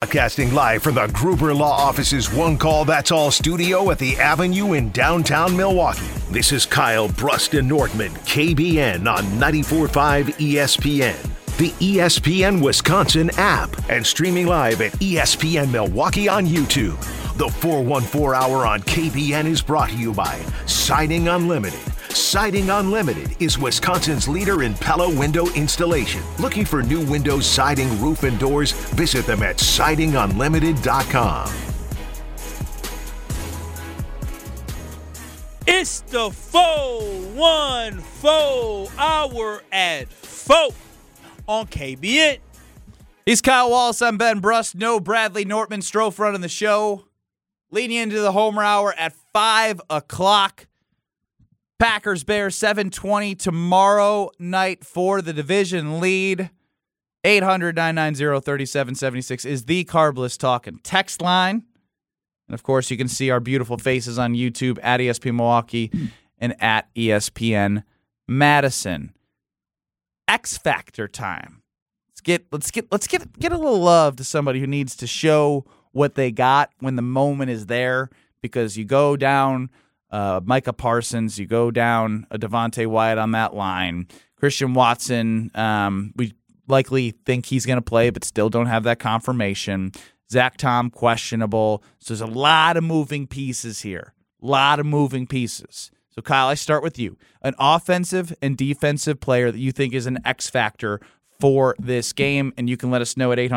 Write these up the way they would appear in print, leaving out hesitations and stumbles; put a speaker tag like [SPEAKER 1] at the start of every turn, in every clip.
[SPEAKER 1] Broadcasting live from the Gruber Law Office's One Call That's All studio at the Avenue in downtown Milwaukee. This is Kyle Bruston Nordman, KBN on 94.5 ESPN, the ESPN Wisconsin app, and streaming live at ESPN Milwaukee on YouTube. The 414 Hour on KBN is brought to you by Siding Unlimited. Siding Unlimited is Wisconsin's leader in Pella window installation. Looking for new windows, siding, roof, and doors? Visit them at sidingunlimited.com.
[SPEAKER 2] It's the 414 Hour at 4 on KBN.
[SPEAKER 3] He's Kyle Wallace. I'm Ben Brust. No Bradley Nortman. Strofe running the show. Leading into the Homer Hour at 5 o'clock. Packers Bears 7:20 tomorrow night for the division lead. 800-990-3776 is the Carbless Talking text line. And, of course, you can see our beautiful faces on YouTube at ESPN Milwaukee and at ESPN Madison. X Factor time. Let's get a little love to somebody who needs to show what they got when the moment is there, because you go down Micah Parsons, you go down a Devontae Wyatt on that line. Christian Watson, we likely think he's going to play, but still don't have that confirmation. Zach Tom, questionable. So there's a lot of moving pieces here. So, Kyle, I start with you. An offensive and defensive player that you think is an X factor for this game, and you can let us know at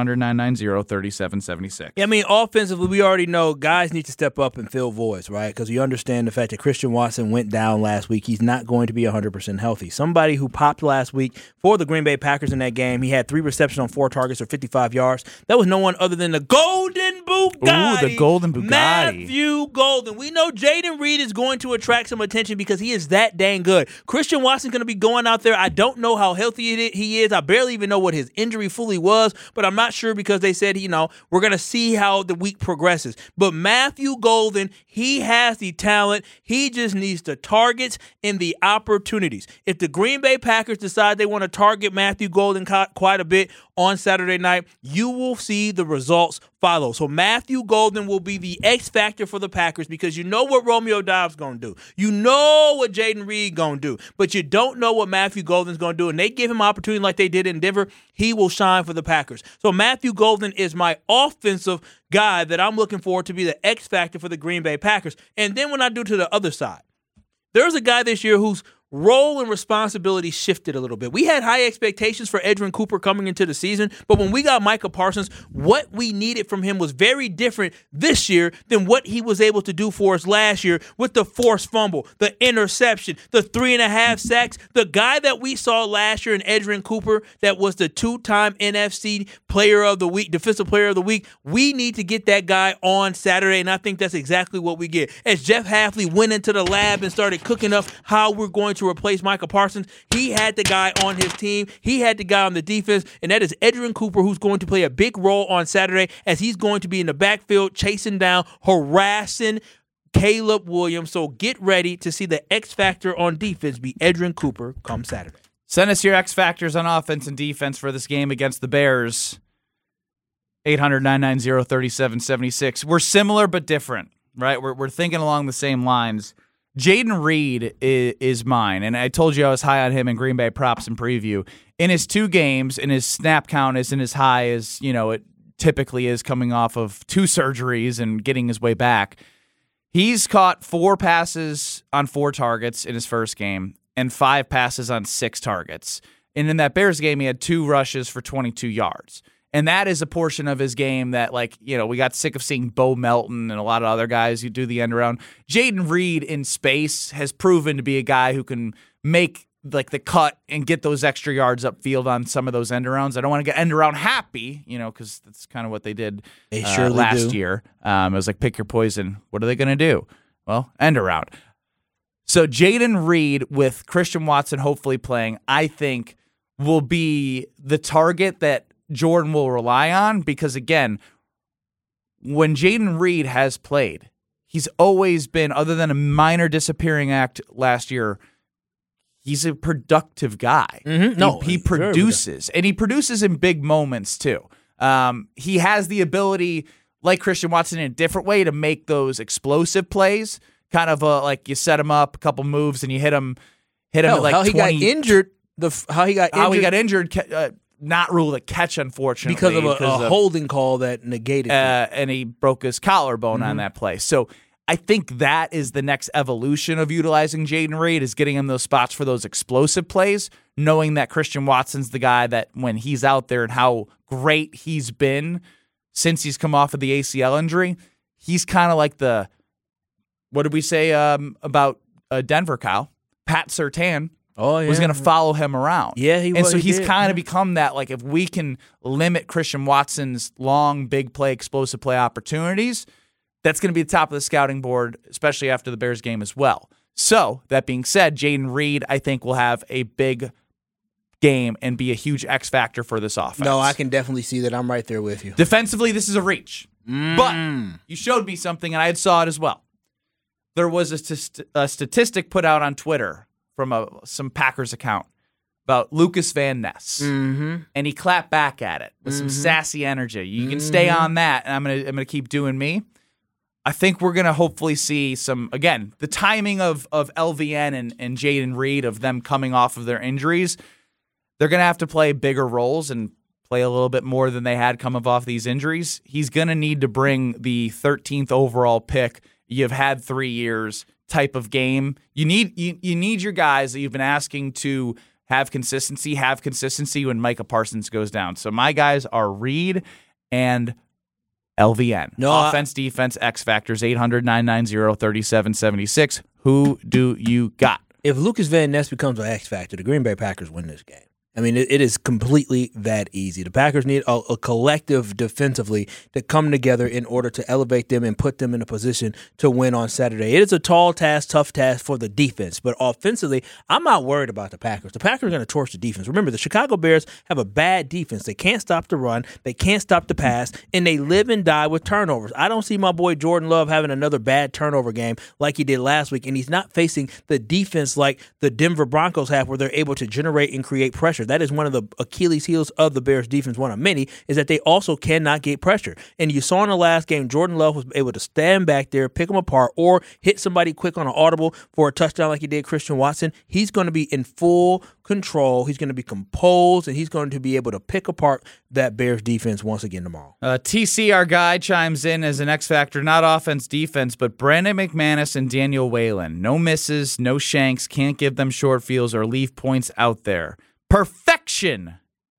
[SPEAKER 3] 800-990-3776.
[SPEAKER 2] Yeah, I mean, offensively, we already know guys need to step up and fill voids, right? Because you understand the fact that Christian Watson went down last week. He's not going to be 100% healthy. Somebody who popped last week for the Green Bay Packers in that game, he had 3 receptions on 4 targets for 55 yards. That was no one other than the Golden Bugatti.
[SPEAKER 3] Ooh, the Golden Bugatti.
[SPEAKER 2] Matthew Golden. We know Jayden Reed is going to attract some attention because he is that dang good. Christian Watson's going to be going out there. I don't know how healthy he is. I barely even know what his injury fully was, but I'm not sure because they said, we're going to see how the week progresses. But Matthew Golden, he has the talent. He just needs the targets and the opportunities. If the Green Bay Packers decide they want to target Matthew Golden quite a bit on Saturday night, you will see the results follow. So Matthew Golden will be the X factor for the Packers because you know what Romeo Doubs going to do. You know what Jayden Reed going to do, but you don't know what Matthew Golden's going to do. And they give him opportunity like they did in Denver. He will shine for the Packers. So Matthew Golden is my offensive guy that I'm looking for to be the X factor for the Green Bay Packers. And then when I do to the other side, there's a guy this year whose role and responsibility shifted a little bit. We had high expectations for Edgerrin Cooper coming into the season, but when we got Micah Parsons, what we needed from him was very different this year than what he was able to do for us last year with the forced fumble, the interception, the 3.5 sacks. The guy that we saw last year in Edgerrin Cooper that was the 2-time NFC Player of the Week, Defensive Player of the Week, we need to get that guy on Saturday, and I think that's exactly what we get. As Jeff Hafley went into the lab and started cooking up how we're going to replace Micah Parsons, he had the guy on his team. He had the guy on the defense, and that is Edgerrin Cooper, who's going to play a big role on Saturday as he's going to be in the backfield chasing down, harassing Caleb Williams. So get ready to see the X factor on defense be Edgerrin Cooper come Saturday.
[SPEAKER 3] Send us your X factors on offense and defense for this game against the Bears. 800-990-3776. We're similar but different, right? We're thinking along the same lines. Jayden Reed is mine, and I told you I was high on him in Green Bay props and preview. In his 2 games, and his snap count isn't as high as it typically is coming off of 2 surgeries and getting his way back. He's caught 4 passes on 4 targets in his first game and 5 passes on 6 targets. And in that Bears game, he had 2 rushes for 22 yards. And that is a portion of his game that, we got sick of seeing Bo Melton and a lot of other guys who do the end around. Jayden Reed in space has proven to be a guy who can make the cut and get those extra yards upfield on some of those end arounds. I don't want to get end around happy, because that's kind of what they did last year. It was like pick your poison. What are they going to do? Well, end around. So Jayden Reed with Christian Watson hopefully playing, I think, will be the target that Jordan will rely on because, again, when Jayden Reed has played, he's always been, other than a minor disappearing act last year, he's a productive guy.
[SPEAKER 2] Mm-hmm.
[SPEAKER 3] He produces, and he produces in big moments too. He has the ability, like Christian Watson, in a different way to make those explosive plays. Kind of like you set him up, a couple moves, and you hit him at like
[SPEAKER 2] how
[SPEAKER 3] 20.
[SPEAKER 2] He got injured. How he got injured.
[SPEAKER 3] Not ruled a catch, unfortunately,
[SPEAKER 2] because of a holding call that negated it.
[SPEAKER 3] And he broke his collarbone on that play. So I think that is the next evolution of utilizing Jayden Reed, is getting him those spots for those explosive plays, knowing that Christian Watson's the guy that when he's out there and how great he's been since he's come off of the ACL injury, he's kind of like the, what did we say about Denver, Kyle? Pat Surtain.
[SPEAKER 2] Oh, yeah.
[SPEAKER 3] Was going to follow him around.
[SPEAKER 2] Yeah,
[SPEAKER 3] and so he's kind of become that, like, if we can limit Christian Watson's long, big play, explosive play opportunities, that's going to be the top of the scouting board, especially after the Bears game as well. So, that being said, Jayden Reed, I think, will have a big game and be a huge X factor for this offense.
[SPEAKER 2] No, I can definitely see that. I'm right there with you.
[SPEAKER 3] Defensively, this is a reach. But you showed me something, and I saw it as well. There was a statistic put out on Twitter from some Packers account about Lucas Van Ness, and he clapped back at it with some sassy energy. You can stay on that, and I'm gonna keep doing me. I think we're gonna hopefully see some, again, the timing of LVN and Jayden Reed, of them coming off of their injuries. They're gonna have to play bigger roles and play a little bit more than they had coming off these injuries. He's gonna need to bring the 13th overall pick. You've had 3 years type of game. You need your guys that you've been asking to have consistency when Micah Parsons goes down. So my guys are Reed and LVN. Offense, defense, X factors, 800-990-3776. Who do you got?
[SPEAKER 2] If Lucas Van Ness becomes an X factor, the Green Bay Packers win this game. I mean, it is completely that easy. The Packers need a collective defensively to come together in order to elevate them and put them in a position to win on Saturday. It is a tall task, tough task for the defense, but offensively, I'm not worried about the Packers. The Packers are going to torch the defense. Remember, the Chicago Bears have a bad defense. They can't stop the run, they can't stop the pass, and they live and die with turnovers. I don't see my boy Jordan Love having another bad turnover game like he did last week, and he's not facing the defense like the Denver Broncos have, where they're able to generate and create pressure. That is one of the Achilles heels of the Bears defense, one of many, is that they also cannot get pressure. And you saw in the last game, Jordan Love was able to stand back there, pick them apart, or hit somebody quick on an audible for a touchdown like he did Christian Watson. He's going to be in full control. He's going to be composed, and he's going to be able to pick apart that Bears defense once again tomorrow.
[SPEAKER 3] TC, our guy, chimes in as an X factor, not offense, defense, but Brandon McManus and Daniel Whalen. No misses, no shanks, can't give them short fields or leave points out there. Perfection,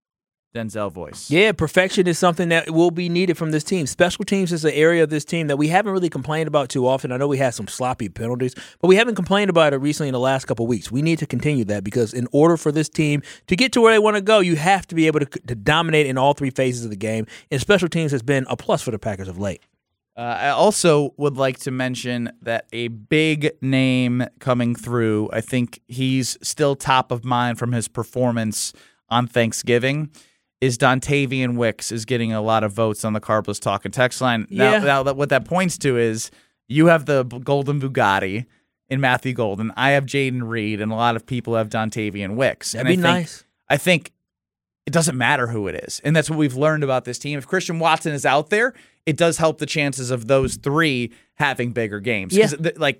[SPEAKER 3] Denzel voice.
[SPEAKER 2] Yeah, perfection is something that will be needed from this team. Special teams is an area of this team that we haven't really complained about too often. I know we had some sloppy penalties, but we haven't complained about it recently in the last couple of weeks. We need to continue that, because in order for this team to get to where they want to go, you have to be able to dominate in all three phases of the game, and special teams has been a plus for the Packers of late.
[SPEAKER 3] I also would like to mention that a big name coming through, I think he's still top of mind from his performance on Thanksgiving, is Dontavian Wicks is getting a lot of votes on the Carbless Talk and text line. Now what that points to is you have the Golden Bugatti in Matthew Golden. I have Jayden Reed, and a lot of people have Dontavian Wicks.
[SPEAKER 2] That'd be nice.
[SPEAKER 3] I think it doesn't matter who it is, and that's what we've learned about this team. If Christian Watson is out there, it does help the chances of those three having bigger games.
[SPEAKER 2] Yeah.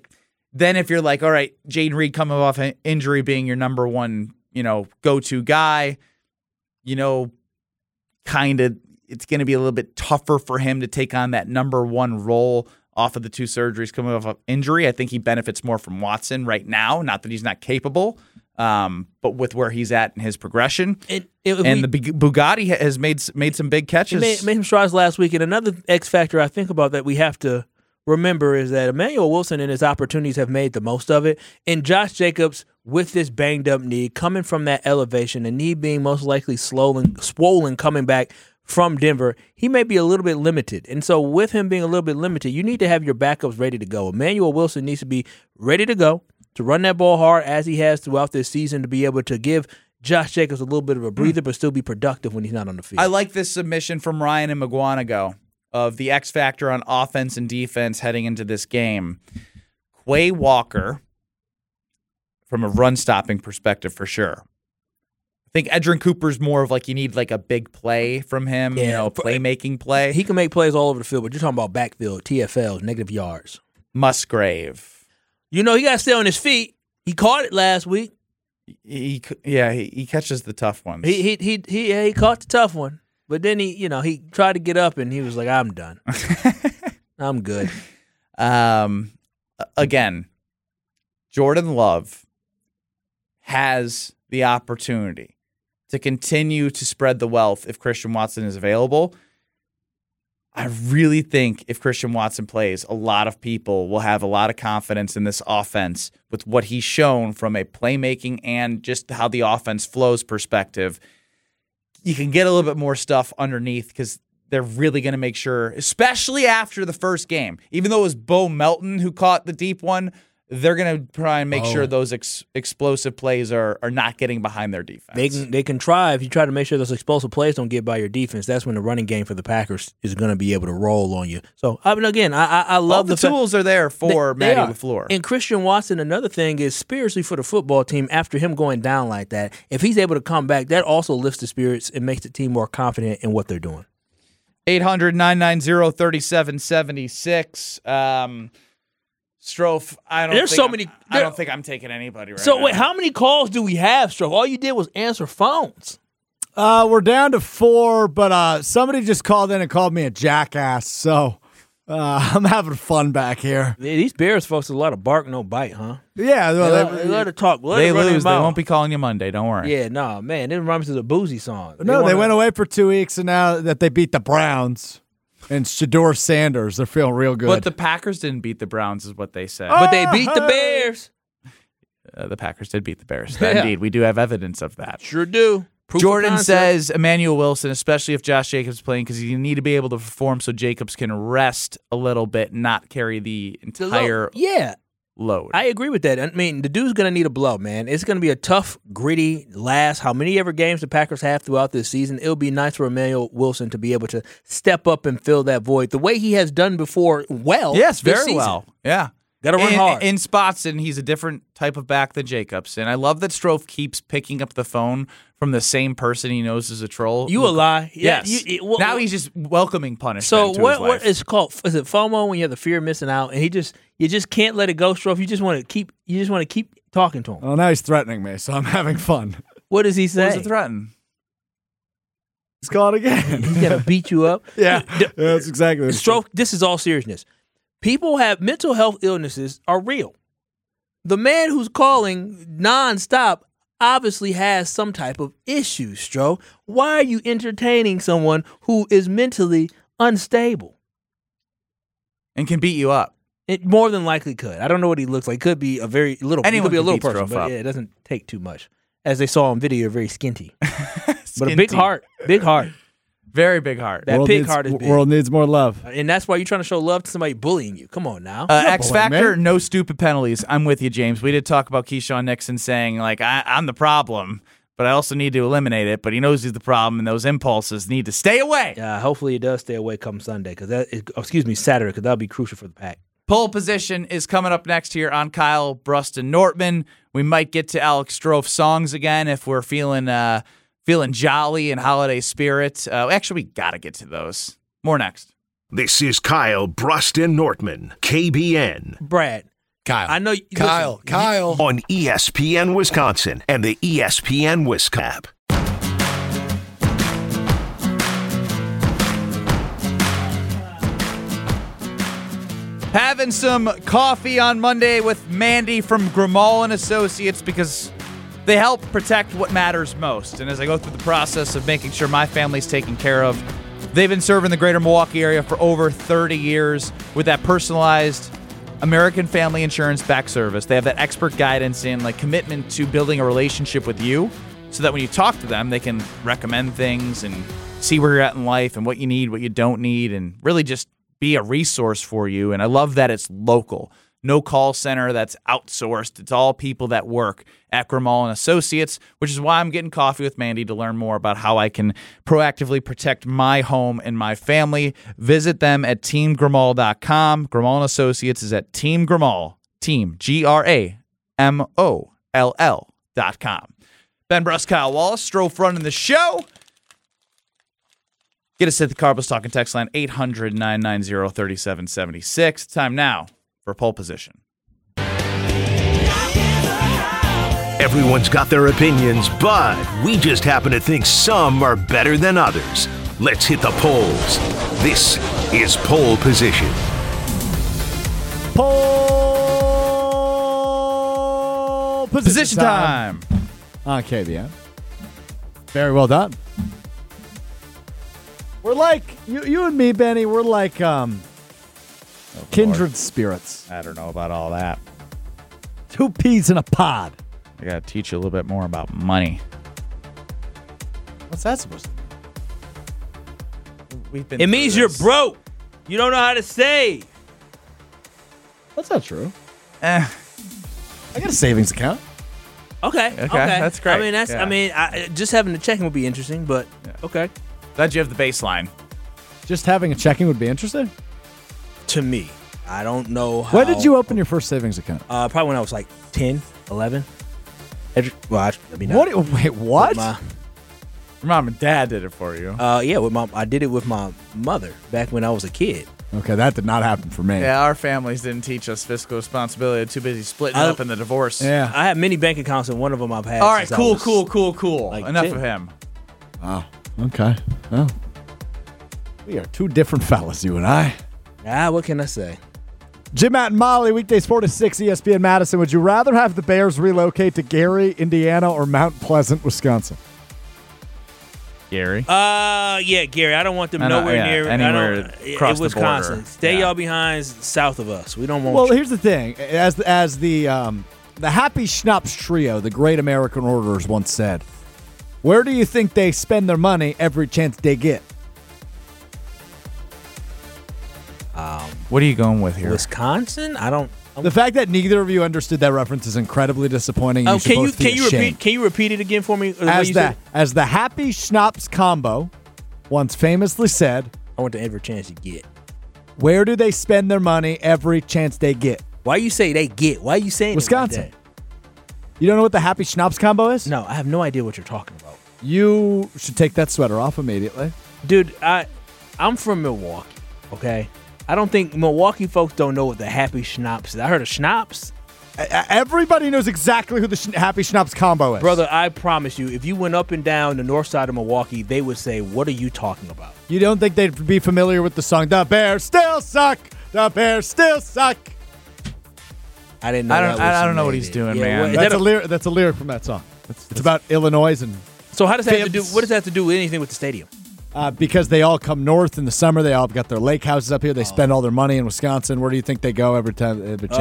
[SPEAKER 3] Then if you're like, all right, Jayden Reed coming off an injury being your number one, go-to guy, kind of it's going to be a little bit tougher for him to take on that number one role off of the two surgeries coming off of injury. I think he benefits more from Watson right now. Not that he's not capable, but with where he's at in his progression. The Bugatti has made some big catches.
[SPEAKER 2] Made some strides last week. And another X factor I think about that we have to remember is that Emmanuel Wilson and his opportunities have made the most of it. And Josh Jacobs, with this banged up knee, coming from that elevation, the knee being most likely swollen coming back from Denver, he may be a little bit limited. And so with him being a little bit limited, you need to have your backups ready to go. Emmanuel Wilson needs to be ready to go, to run that ball hard as he has throughout this season, to be able to give Josh Jacobs a little bit of a breather, but still be productive when he's not on the field.
[SPEAKER 3] I like this submission from Ryan and McGuanago of the X factor on offense and defense heading into this game. Quay Walker, from a run-stopping perspective for sure. think Edgerrin Cooper's more of like you need like a big play from him, playmaking play.
[SPEAKER 2] He can make plays all over the field, but you're talking about backfield, TFLs, negative yards.
[SPEAKER 3] Musgrave.
[SPEAKER 2] He got to stay on his feet. He caught it last week.
[SPEAKER 3] He catches the tough ones.
[SPEAKER 2] He caught the tough one, but then he tried to get up and he was like, I'm done. I'm good.
[SPEAKER 3] Again, Jordan Love has the opportunity to continue to spread the wealth if Christian Watson is available. I really think if Christian Watson plays, a lot of people will have a lot of confidence in this offense with what he's shown from a playmaking and just how the offense flows perspective. You can get a little bit more stuff underneath because they're really going to make sure, especially after the first game, even though it was Bo Melton who caught the deep one, they're going to try and make sure those explosive plays are not getting behind their defense.
[SPEAKER 2] They can try. If you try to make sure those explosive plays don't get by your defense, that's when the running game for the Packers is going to be able to roll on you. So, I love
[SPEAKER 3] all the tools are there for Matty LaFleur.
[SPEAKER 2] And Christian Watson, another thing is spiritually for the football team after him going down like that, if he's able to come back, that also lifts the spirits and makes the team more confident in what they're doing.
[SPEAKER 3] 800-990-3776. Strofe, I don't think I'm taking anybody right now.
[SPEAKER 2] So wait, how many calls do we have, Strofe? All you did was answer phones.
[SPEAKER 4] We're down to 4, but somebody just called in and called me a jackass, so I'm having fun back here.
[SPEAKER 2] Yeah, these Bears folks a lot of bark, no bite, huh?
[SPEAKER 4] Yeah,
[SPEAKER 2] they let it talk.
[SPEAKER 3] They lose. They won't be calling you Monday. Don't worry.
[SPEAKER 2] Yeah, no, man. It reminds me of the Boozy song.
[SPEAKER 4] They went away for 2 weeks, and now that they beat the Browns and Shedeur Sanders, they're feeling real good.
[SPEAKER 3] But the Packers didn't beat the Browns, is what they said.
[SPEAKER 2] But they beat the Bears.
[SPEAKER 3] The Packers did beat the Bears. Indeed, we do have evidence of that.
[SPEAKER 2] Sure do.
[SPEAKER 3] Jordan says Emmanuel Wilson, especially if Josh Jacobs is playing, because you need to be able to perform so Jacobs can rest a little bit, not carry the entire load.
[SPEAKER 2] I agree with that. I mean, the dude's going to need a blow, man. It's going to be a tough, gritty last how many ever games the Packers have throughout this season. It'll be nice for Emmanuel Wilson to be able to step up and fill that void the way he has done before
[SPEAKER 3] Yes, very well. Yeah.
[SPEAKER 2] Got to run hard.
[SPEAKER 3] In spots, and he's a different type of back than Jacobs. And I love that Strofe keeps picking up the phone from the same person he knows is a troll.
[SPEAKER 2] You a lie.
[SPEAKER 3] Yes. Now he's just welcoming punishment
[SPEAKER 2] So
[SPEAKER 3] to
[SPEAKER 2] what
[SPEAKER 3] his life.
[SPEAKER 2] What is called? Is it FOMO when you have the fear of missing out? And you just can't let it go, Strofe. You just want to keep talking to him.
[SPEAKER 4] Well, now he's threatening me, so I'm having fun.
[SPEAKER 2] What does he say?
[SPEAKER 3] What does it threaten?
[SPEAKER 4] He's called again.
[SPEAKER 2] He's going to beat you up?
[SPEAKER 4] Yeah, that's exactly what
[SPEAKER 2] Strofe, this is all seriousness. People have mental health illnesses are real. The man who's calling nonstop obviously has some type of issue, Strofe. Why are you entertaining someone who is mentally unstable?
[SPEAKER 3] And can beat you up.
[SPEAKER 2] It more than likely could. I don't know what he looks like. Could be a very little.
[SPEAKER 3] Anyone
[SPEAKER 2] could be a little
[SPEAKER 3] can beat
[SPEAKER 2] person,
[SPEAKER 3] Strofe
[SPEAKER 2] but
[SPEAKER 3] up.
[SPEAKER 2] it doesn't take too much. As they saw on video, very skinty. But a big heart. Big heart.
[SPEAKER 3] Very big heart.
[SPEAKER 2] That pig heart is big.
[SPEAKER 4] World needs more love.
[SPEAKER 2] And that's why you're trying to show love to somebody bullying you. Come on now.
[SPEAKER 3] X Factor, no stupid penalties. I'm with you, James. We did talk about Keyshawn Nixon saying, like, I'm the problem, but I also need to eliminate it. But he knows he's the problem, and those impulses need to stay away.
[SPEAKER 2] Hopefully he does stay away come Sunday, Saturday, because that'll be crucial for the Pack.
[SPEAKER 3] Pole position is coming up next here on Kyle Bruston Nortman. We might get to Alex Strofe songs again if we're feeling jolly and holiday spirit. Actually, we got to get to those. More next.
[SPEAKER 1] This is Kyle Bruston Nortman, KBN.
[SPEAKER 2] Brad.
[SPEAKER 5] Kyle.
[SPEAKER 2] I know.
[SPEAKER 5] Kyle.
[SPEAKER 1] On ESPN Wisconsin and the ESPN Wisconsin app.
[SPEAKER 3] Having some coffee on Monday with Mandy from Grimal & Associates because they help protect what matters most. And as I go through the process of making sure my family's taken care of, they've been serving the greater Milwaukee area for over 30 years with that personalized American Family Insurance back service. They have that expert guidance and commitment to building a relationship with you so that when you talk to them, they can recommend things and see where you're at in life and what you need, what you don't need, and really just be a resource for you. And I love that it's local. No call center that's outsourced. It's all people that work at Grimal & Associates, which is why I'm getting coffee with Mandy to learn more about how I can proactively protect my home and my family. Visit them at teamgrimal.com. Grimal & Associates is at Team Grimal, Team, GRAMOLL.com. Ben Brust, Kyle Wallace, Strofe running the show. Get us at the Carbos Talking text line, 800-990-3776. Time now for pole position.
[SPEAKER 1] Everyone's got their opinions, but we just happen to think some are better than others. Let's hit the polls. This is Pole Position.
[SPEAKER 4] Pole
[SPEAKER 3] Position time.
[SPEAKER 4] On KBN. Very well done. We're like, you and me, Benny, we're like kindred spirits.
[SPEAKER 3] I don't know about all that.
[SPEAKER 4] Two peas in a pod.
[SPEAKER 3] I got to teach you a little bit more about money.
[SPEAKER 4] What's that supposed to mean?
[SPEAKER 2] It means you're broke. You don't know how to save.
[SPEAKER 4] That's not true.
[SPEAKER 3] Eh.
[SPEAKER 4] I got a savings account.
[SPEAKER 2] Okay.
[SPEAKER 3] That's great.
[SPEAKER 2] I mean, just having the checking would be interesting, but okay.
[SPEAKER 3] Glad you have the baseline.
[SPEAKER 4] Just having a checking would be interesting.
[SPEAKER 2] To me, I don't know how.
[SPEAKER 4] When did you open your first savings account?
[SPEAKER 2] Probably when I was like 10, 11.
[SPEAKER 4] What? Wait, what?
[SPEAKER 3] Your mom and dad did it for you.
[SPEAKER 2] Yeah, I did it with my mother back when I was a kid.
[SPEAKER 4] Okay, that did not happen for me.
[SPEAKER 3] Yeah, our families didn't teach us fiscal responsibility. They're too busy splitting it up in the divorce.
[SPEAKER 4] Yeah.
[SPEAKER 2] I have many bank accounts, and one of them I've had.
[SPEAKER 3] All right,
[SPEAKER 2] since
[SPEAKER 3] cool.
[SPEAKER 2] like
[SPEAKER 3] Enough
[SPEAKER 2] 10.
[SPEAKER 3] of him.
[SPEAKER 4] Wow. Okay. Well, we are two different fellas, you and I.
[SPEAKER 2] What can I say?
[SPEAKER 4] Jim, Matt, and Molly, weekdays 4 to 6, ESPN Madison. Would you rather have the Bears relocate to Gary, Indiana, or Mount Pleasant, Wisconsin?
[SPEAKER 3] Gary.
[SPEAKER 2] Yeah, Gary. I don't want them nowhere near
[SPEAKER 3] anywhere across the
[SPEAKER 2] Wisconsin.
[SPEAKER 3] border.
[SPEAKER 2] Stay y'all behind south of us. We don't want.
[SPEAKER 4] Well, here's the thing: as the Happy Schnapps Trio, the great American orators, once said, where do you think they spend their money every chance they get?
[SPEAKER 3] What are you going with here?
[SPEAKER 2] Wisconsin? I don't.
[SPEAKER 4] The fact that neither of you understood that reference is incredibly disappointing.
[SPEAKER 2] Can you repeat it again for me?
[SPEAKER 4] As the Happy Schnapps combo once famously said,
[SPEAKER 2] I want the every chance you get.
[SPEAKER 4] Where do they spend their money every chance they get?
[SPEAKER 2] Why you say they get? Why are you saying
[SPEAKER 4] Wisconsin?
[SPEAKER 2] It like that?
[SPEAKER 4] You don't know what the Happy Schnapps combo is?
[SPEAKER 2] No, I have no idea what you're talking about.
[SPEAKER 4] You should take that sweater off immediately.
[SPEAKER 2] Dude, I'm from Milwaukee, okay? I don't think Milwaukee folks don't know what the Happy Schnapps is. I heard of Schnapps.
[SPEAKER 4] Everybody knows exactly who the Happy Schnapps combo is.
[SPEAKER 2] Brother, I promise you, if you went up and down the north side of Milwaukee, they would say, what are you talking about?
[SPEAKER 4] You don't think they'd be familiar with the song, The Bears Still Suck, The Bears Still Suck?
[SPEAKER 2] I didn't know
[SPEAKER 3] I don't know what he's doing, man.
[SPEAKER 4] That's a lyric from that song. It's about Illinois.
[SPEAKER 2] So how does that have to do? What does that have to do with anything with the stadium?
[SPEAKER 4] Because they all come north in the summer. They all got their lake houses up here. They spend all their money in Wisconsin. Where do you think they go every chance they get?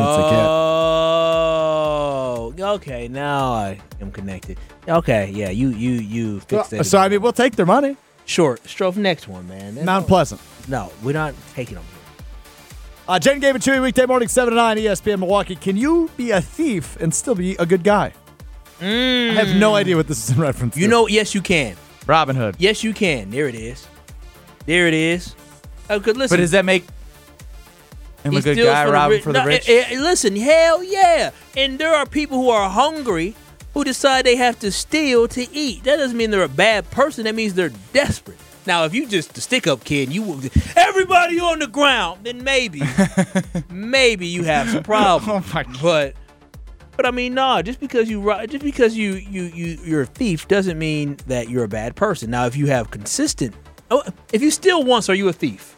[SPEAKER 2] Oh, okay. Now I am connected. Okay, yeah, you fixed it.
[SPEAKER 4] So, I mean, we'll take their money.
[SPEAKER 2] Sure. Strofe, next one, man.
[SPEAKER 4] Mount Pleasant.
[SPEAKER 2] No, we're not taking them here.
[SPEAKER 4] Jen gave it to you weekday morning, 7 to 9, ESPN Milwaukee. Can you be a thief and still be a good guy? I have no idea what this is in reference to.
[SPEAKER 2] You know, yes, you can.
[SPEAKER 3] Robin Hood.
[SPEAKER 2] Yes, you can. There it is. Listen.
[SPEAKER 3] But does that make him a good guy, robbing for the rich?
[SPEAKER 2] Listen, hell yeah. And there are people who are hungry who decide they have to steal to eat. That doesn't mean they're a bad person. That means they're desperate. Now, if you just a stick-up kid, everybody on the ground, then maybe you have some problems.
[SPEAKER 3] Oh my God.
[SPEAKER 2] But I mean, no. Just because you're a thief doesn't mean that you're a bad person. Now, if you have if you steal once, are you a thief?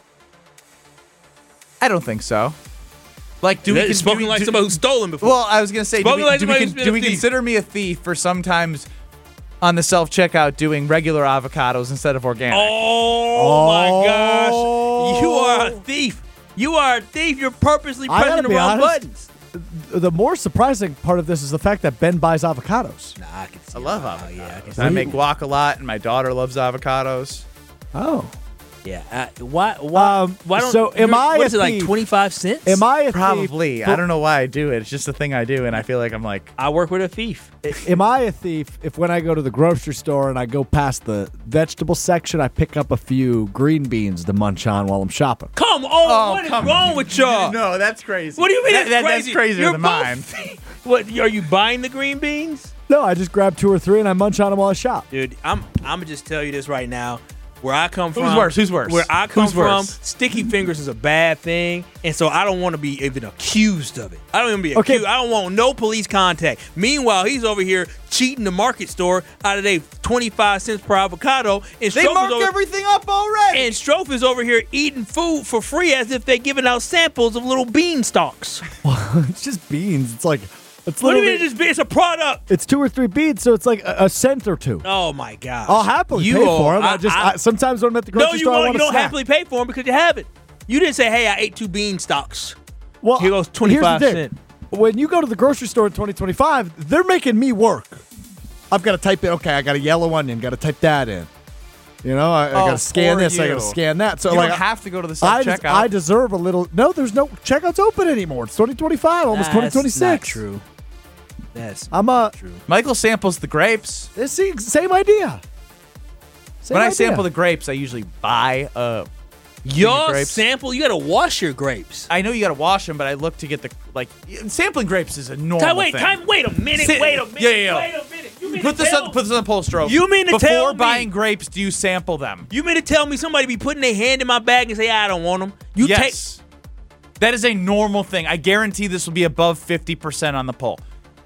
[SPEAKER 3] I don't think so. Like, somebody
[SPEAKER 2] who's stolen before.
[SPEAKER 3] Well, I was gonna say, do we consider me a thief for sometimes on the self-checkout doing regular avocados instead of organic?
[SPEAKER 2] Oh my gosh, you are a thief. You are a thief. You're purposely pressing the wrong buttons.
[SPEAKER 4] The more surprising part of this is the fact that Ben buys avocados.
[SPEAKER 2] Nah, I can see.
[SPEAKER 3] I love avocados.
[SPEAKER 2] Yeah, I can see.
[SPEAKER 3] I make guac a lot, and my daughter loves avocados.
[SPEAKER 4] Oh.
[SPEAKER 2] Yeah. Why don't?
[SPEAKER 4] So am I?
[SPEAKER 2] What is it, like 25 cents?
[SPEAKER 4] Am I a
[SPEAKER 3] Probably.
[SPEAKER 4] thief?
[SPEAKER 3] I don't know why I do it. It's just a thing I do, and I feel like I'm like.
[SPEAKER 2] I work with a thief.
[SPEAKER 4] Am I a thief if when I go to the grocery store and I go past the vegetable section, I pick up a few green beans to munch on while I'm shopping?
[SPEAKER 2] Come on! What is wrong with y'all?
[SPEAKER 3] No, that's crazy.
[SPEAKER 2] What do you mean that's crazy?
[SPEAKER 3] That's crazier than mine.
[SPEAKER 2] What? Are you buying the green beans?
[SPEAKER 4] No, I just grab 2 or 3 and I munch on them while I shop.
[SPEAKER 2] Dude, I'm gonna just tell you this right now. Where I come from,
[SPEAKER 3] Who's worse?
[SPEAKER 2] Where I come
[SPEAKER 3] Who's
[SPEAKER 2] from,
[SPEAKER 3] worse?
[SPEAKER 2] sticky fingers is a bad thing, and so I don't want to be even accused of it. I don't even be
[SPEAKER 4] Okay.
[SPEAKER 2] accused. I don't want no police contact. Meanwhile, he's over here cheating the market store out of their 25 cents per avocado, and
[SPEAKER 3] They
[SPEAKER 2] Strofe
[SPEAKER 3] mark
[SPEAKER 2] is over,
[SPEAKER 3] everything up already.
[SPEAKER 2] and Strofe is over here eating food for free as if they're giving out samples of little bean stalks.
[SPEAKER 4] It's just beans. It's like it's
[SPEAKER 2] What do you
[SPEAKER 4] literally
[SPEAKER 2] mean it's a product?
[SPEAKER 4] it's 2 or 3 beans, so it's like a cent or 2.
[SPEAKER 2] Oh my gosh!
[SPEAKER 4] I'll happily pay for them. Sometimes when I'm at the grocery
[SPEAKER 2] No, you
[SPEAKER 4] store, I
[SPEAKER 2] won't.
[SPEAKER 4] want
[SPEAKER 2] You
[SPEAKER 4] a
[SPEAKER 2] don't
[SPEAKER 4] snack.
[SPEAKER 2] happily pay for them because you have it. You didn't say, "Hey, I ate 2 bean stalks."
[SPEAKER 4] Well,
[SPEAKER 2] Here goes
[SPEAKER 4] here's
[SPEAKER 2] 25
[SPEAKER 4] the thing.
[SPEAKER 2] cent.
[SPEAKER 4] When you go to the grocery store in 2025, they're making me work. I've got to type in, okay, I got a yellow onion, got to type that in. You know, I got to scan
[SPEAKER 3] for
[SPEAKER 4] this, I got
[SPEAKER 3] you.
[SPEAKER 4] to scan that. So
[SPEAKER 3] you
[SPEAKER 4] like,
[SPEAKER 3] don't have to go to the
[SPEAKER 4] I
[SPEAKER 3] self-checkout.
[SPEAKER 4] I deserve a little. No, there's no checkouts open anymore. It's 2025, almost 2026.
[SPEAKER 2] That's not true. That's
[SPEAKER 4] I'm
[SPEAKER 2] true.
[SPEAKER 3] Michael samples the grapes.
[SPEAKER 4] It's the same idea. Same
[SPEAKER 3] When I
[SPEAKER 4] idea.
[SPEAKER 3] sample the grapes, I usually buy
[SPEAKER 2] Your
[SPEAKER 3] grapes.
[SPEAKER 2] sample, you got to wash your grapes.
[SPEAKER 3] I know you got to wash them, but I look to get the sampling grapes is a normal thing.
[SPEAKER 2] Wait a minute.
[SPEAKER 3] Sit-
[SPEAKER 2] Wait a minute.
[SPEAKER 3] Yeah.
[SPEAKER 2] Wait a minute. You mean
[SPEAKER 3] Put
[SPEAKER 2] to
[SPEAKER 3] this
[SPEAKER 2] tell,
[SPEAKER 3] on the poll, Stroke.
[SPEAKER 2] You mean to
[SPEAKER 3] Before
[SPEAKER 2] tell me-
[SPEAKER 3] buying grapes, do you sample them?
[SPEAKER 2] You mean to tell me somebody be putting their hand in my bag and say, I don't want them? You
[SPEAKER 3] Yes. That is a normal thing. I guarantee this will be above 50% on the poll.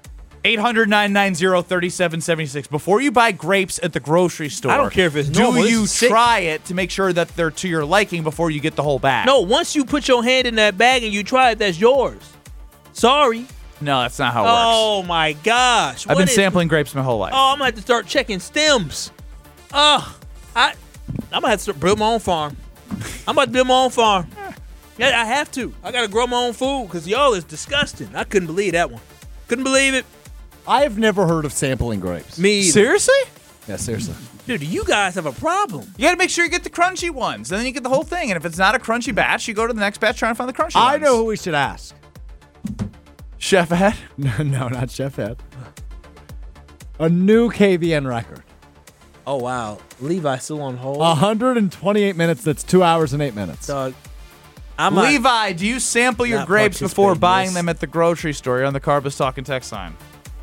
[SPEAKER 3] 800-990-3776. Before you buy grapes at the grocery store,
[SPEAKER 2] I don't care if it's normal.
[SPEAKER 3] do
[SPEAKER 2] This
[SPEAKER 3] you
[SPEAKER 2] is sick.
[SPEAKER 3] try it to make sure that they're to your liking before you get the whole bag?
[SPEAKER 2] No, once you put your hand in that bag and you try it, that's yours. Sorry.
[SPEAKER 3] No, that's not how it works.
[SPEAKER 2] Oh my gosh.
[SPEAKER 3] I've
[SPEAKER 2] What
[SPEAKER 3] been
[SPEAKER 2] is-
[SPEAKER 3] sampling grapes my whole life.
[SPEAKER 2] Oh, I'm gonna have to start checking stems. I'm gonna have to start build my own farm. I'm about to build my own farm. Yeah, I have to. I gotta grow my own food because y'all is disgusting. I couldn't believe that one. Couldn't believe it.
[SPEAKER 4] I have never heard of sampling grapes.
[SPEAKER 2] Me either.
[SPEAKER 3] Seriously?
[SPEAKER 4] Yeah, seriously.
[SPEAKER 2] Dude, you guys have a problem.
[SPEAKER 3] You got to make sure you get the crunchy ones, and then you get the whole thing. And if it's not a crunchy batch, you go to the next batch trying to find the crunchy
[SPEAKER 4] I
[SPEAKER 3] ones.
[SPEAKER 4] know who we should ask.
[SPEAKER 3] Chef Ed.
[SPEAKER 4] No, not Chef Ed. A new KVN record.
[SPEAKER 2] Oh wow, Levi's still on hold.
[SPEAKER 4] 128 minutes. That's 2 hours and 8 minutes.
[SPEAKER 2] Dog, I'm not-
[SPEAKER 3] Levi, do you sample your
[SPEAKER 2] not
[SPEAKER 3] grapes before
[SPEAKER 2] participating in
[SPEAKER 3] buying
[SPEAKER 2] this.
[SPEAKER 3] them at the grocery store? You're on the Carbus Talking text line.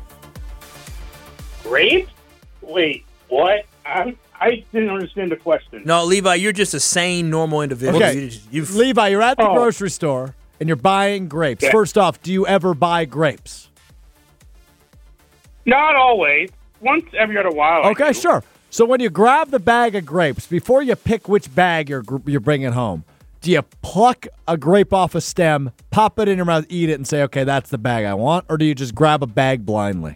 [SPEAKER 5] Grapes? Wait, what? I didn't understand the question.
[SPEAKER 2] No, Levi, you're just a sane, normal individual.
[SPEAKER 4] Okay,
[SPEAKER 2] You
[SPEAKER 4] Levi, you're at the
[SPEAKER 5] Oh.
[SPEAKER 4] grocery store and you're buying grapes.
[SPEAKER 5] Yeah.
[SPEAKER 4] First off, do you ever buy grapes?
[SPEAKER 5] Not always. Once every other while. I
[SPEAKER 4] Okay,
[SPEAKER 5] do.
[SPEAKER 4] sure. So when you grab the bag of grapes, before you pick which bag you're bringing home, do you pluck a grape off a stem, pop it in your mouth, eat it, and say, okay, that's the bag I want? Or do you just grab a bag blindly?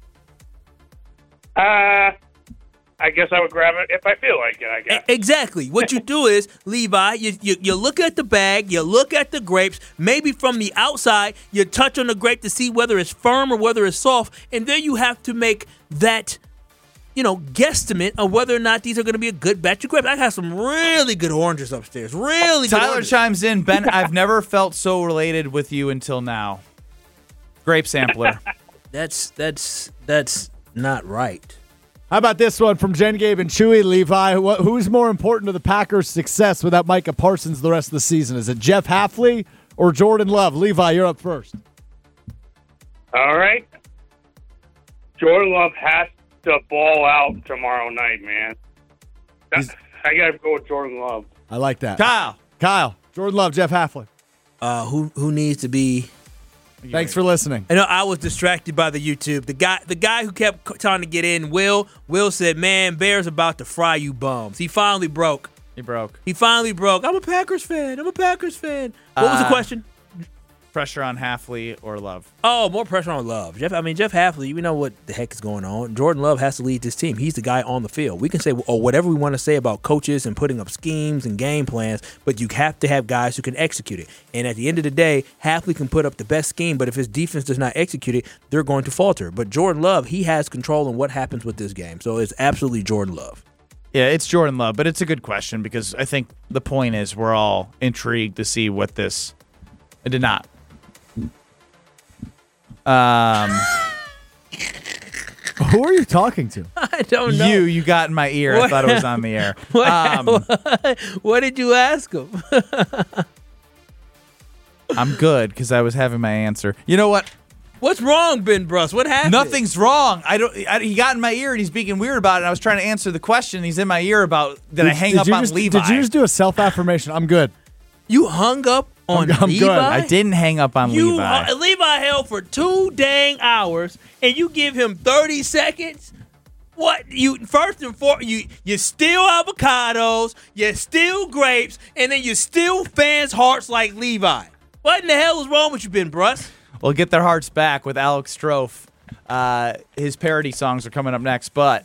[SPEAKER 5] I guess I would grab it if I feel like it, I guess.
[SPEAKER 2] Exactly. What you do is, Levi, you look at the bag, you look at the grapes, maybe from the outside, you touch on the grape to see whether it's firm or whether it's soft, and then you have to make that, guesstimate of whether or not these are going to be a good batch of grapes. I got some really good oranges upstairs. Really good
[SPEAKER 3] Tyler
[SPEAKER 2] oranges.
[SPEAKER 3] chimes in. Ben, I've never felt so related with you until now. Grape sampler.
[SPEAKER 2] That's not right.
[SPEAKER 4] How about this one from Jen, Gabe, and Chewy? Levi, who's more important to the Packers' success without Micah Parsons the rest of the season? Is it Jeff Hafley or Jordan Love? Levi, you're up first.
[SPEAKER 5] All right. Jordan Love has to ball out tomorrow night, man. I got to go with Jordan Love.
[SPEAKER 4] I like that.
[SPEAKER 3] Kyle.
[SPEAKER 4] Jordan Love, Jeff Hafley.
[SPEAKER 2] Who needs to be?
[SPEAKER 4] Thanks for listening.
[SPEAKER 2] I know I was distracted by the YouTube. The guy who kept trying to get in, Will said, "Man, Bears about to fry you bums." He finally broke.
[SPEAKER 3] He broke.
[SPEAKER 2] I'm a Packers fan. What was the question?
[SPEAKER 3] Pressure on Hafley or Love?
[SPEAKER 2] Oh, more pressure on Love. Jeff Hafley, we know what the heck is going on. Jordan Love has to lead this team. He's the guy on the field. We can say whatever we want to say about coaches and putting up schemes and game plans, but you have to have guys who can execute it. And at the end of the day, Hafley can put up the best scheme, but if his defense does not execute it, they're going to falter. But Jordan Love, he has control in what happens with this game. So it's absolutely Jordan Love.
[SPEAKER 3] Yeah, it's Jordan Love, but it's a good question because I think the point is we're all intrigued to see what this. I did not.
[SPEAKER 4] Who are you talking to?
[SPEAKER 2] I don't know.
[SPEAKER 3] You got in my ear. I thought it was on the air.
[SPEAKER 2] What did you ask him?
[SPEAKER 3] I'm good because I was having my answer. You know what?
[SPEAKER 2] What's wrong, Ben Bruss? What happened?
[SPEAKER 3] Nothing's wrong. He got in my ear and he's being weird about it. And I was trying to answer the question. He's in my ear about I hang up on Levi?
[SPEAKER 4] Did you just do a self-affirmation? I'm good.
[SPEAKER 2] You hung up on
[SPEAKER 4] I'm
[SPEAKER 2] Levi?
[SPEAKER 4] good.
[SPEAKER 3] I didn't hang up on Levi.
[SPEAKER 2] Levi held for 2 dang hours, and you give him 30 seconds? What? First and foremost, you steal avocados, you steal grapes, and then you steal fans' hearts like Levi. What in the hell is wrong with you, Ben Bruss?
[SPEAKER 3] We'll get their hearts back with Alex Strofe. His parody songs are coming up next, but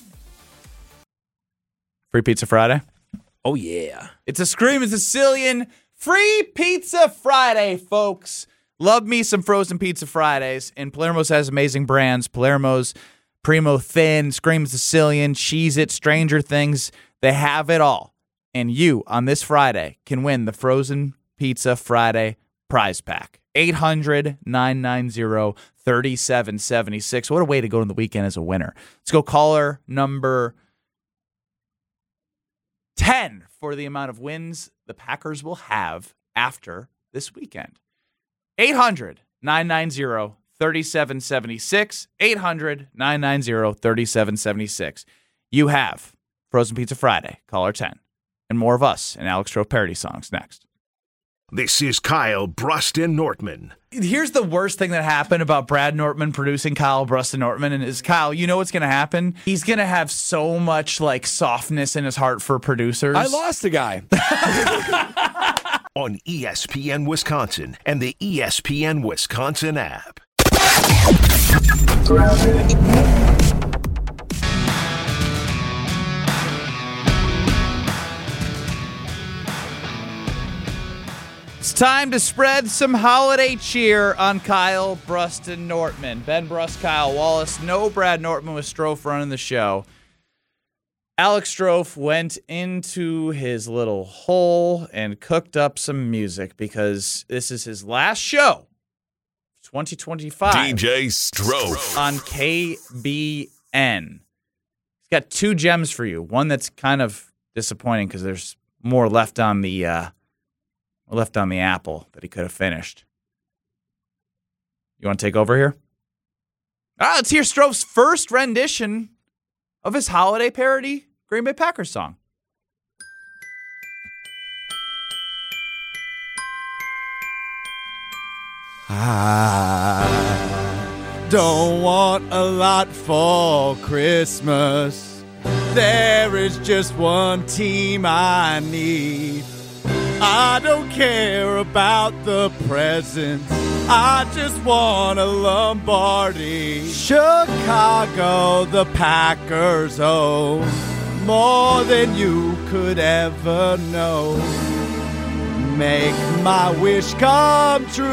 [SPEAKER 3] Free Pizza Friday.
[SPEAKER 2] Oh, yeah.
[SPEAKER 3] It's a Screaming Sicilian Free Pizza Friday, folks. Love me some frozen pizza Fridays, and Palermo's has amazing brands. Palermo's, Primo Thin, Screaming Sicilian, Cheez-It, Stranger Things. They have it all. And you, on this Friday, can win the Frozen Pizza Friday prize pack. 800-990-3776. What a way to go to the weekend as a winner. Let's go caller number 10 for the amount of wins the Packers will have after this weekend. 800-990-3776. 800-990-3776. You have Frozen Pizza Friday, caller 10. And more of us and Alex Strofe parody songs next.
[SPEAKER 1] This is Kyle Brust and Nortman.
[SPEAKER 3] Here's the worst thing that happened about Brad Nortman producing Kyle Brust and Nortman, and is Kyle, you know what's going to happen? He's going to have so much like softness in his heart for producers.
[SPEAKER 6] I lost a guy.
[SPEAKER 1] On ESPN Wisconsin and the ESPN Wisconsin app.
[SPEAKER 3] It's time to spread some holiday cheer on Kyle Brust and Nortman. Ben Brust, Kyle Wallace. No Brad Nortman with Strofe running the show. Alex Strofe went into his little hole and cooked up some music because this is his last show, 2025.
[SPEAKER 7] DJ Strofe
[SPEAKER 3] on KBN. He's got 2 gems for you. One that's kind of disappointing because there's more left on the apple that he could have finished. You want to take over here? Let's hear Strofe's first rendition of his holiday parody Green Bay Packers song.
[SPEAKER 4] I don't want a lot for Christmas. There is just one team I need. I don't care about the presents. I just want a Lombardi. Chicago, the Packers own more than you could ever know. Make my wish come true.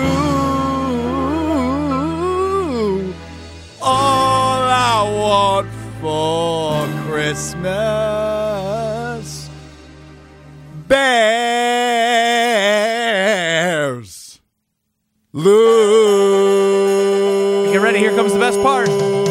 [SPEAKER 4] All I want for Christmas. Bears lose.
[SPEAKER 3] Get ready, here comes the best part.